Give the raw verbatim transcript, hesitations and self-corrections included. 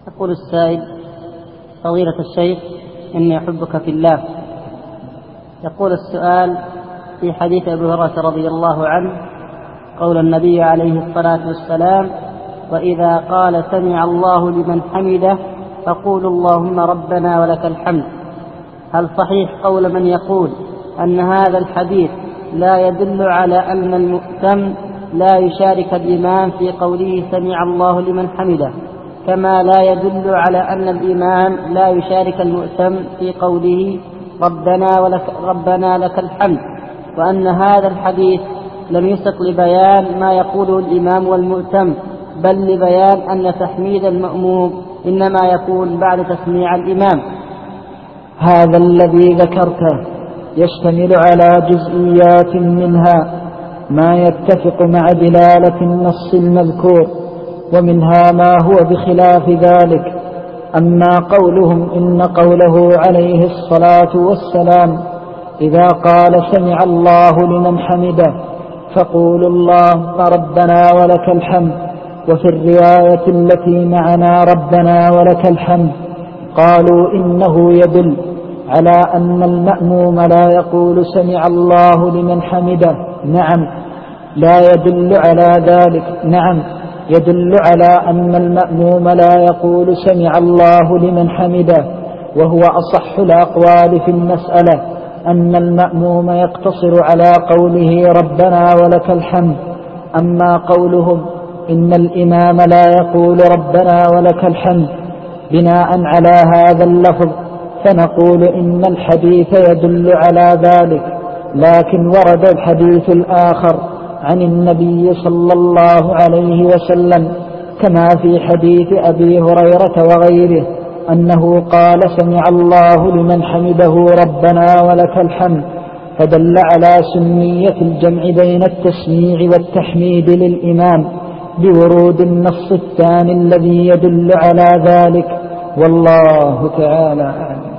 يقول السائل: فضيلة الشيخ، إني أحبك في الله. يقول السؤال: في حديث أبي هريرة رضي الله عنه قول النبي عليه الصلاة والسلام: وإذا قال سمع الله لمن حمده فقولوا اللهم ربنا ولك الحمد، هل صحيح قول من يقول أن هذا الحديث لا يدل على أن المؤتم لا يشارك الإمام في قوله سمع الله لمن حمده، كما لا يدل على أن الإمام لا يشارك المؤتم في قوله ربنا ولك, ربنا لك الحمد، وأن هذا الحديث لم يسق لبيان ما يقوله الإمام والمؤتم، بل لبيان أن تحميد المأموم إنما يكون بعد تسميع الإمام؟ هذا الذي ذكرته يشتمل على جزئيات منها ما يتفق مع دلالة النص المذكور، ومنها ما هو بخلاف ذلك. أما قولهم إن قوله عليه الصلاة والسلام إذا قال سمع الله لمن حمده فقولوا اللهم ربنا ولك الحمد، وفي الرواية التي معنا ربنا ولك الحمد، قالوا إنه يدل على أن المأموم لا يقول سمع الله لمن حمده. نعم، لا يدل على ذلك. نعم، يدل على أن المأموم لا يقول سمع الله لمن حمده، وهو أصح الأقوال في المسألة، أن المأموم يقتصر على قوله ربنا ولك الحمد. أما قولهم إن الإمام لا يقول ربنا ولك الحمد بناء على هذا اللفظ، فنقول إن الحديث يدل على ذلك، لكن ورد الحديث الآخر عن النبي صلى الله عليه وسلم كما في حديث أبي هريرة وغيره أنه قال سمع الله لمن حمده ربنا ولك الحمد، فدل على سنية الجمع بين التسميع والتحميد للإمام بورود النص الثاني الذي يدل على ذلك، والله تعالى أعلم.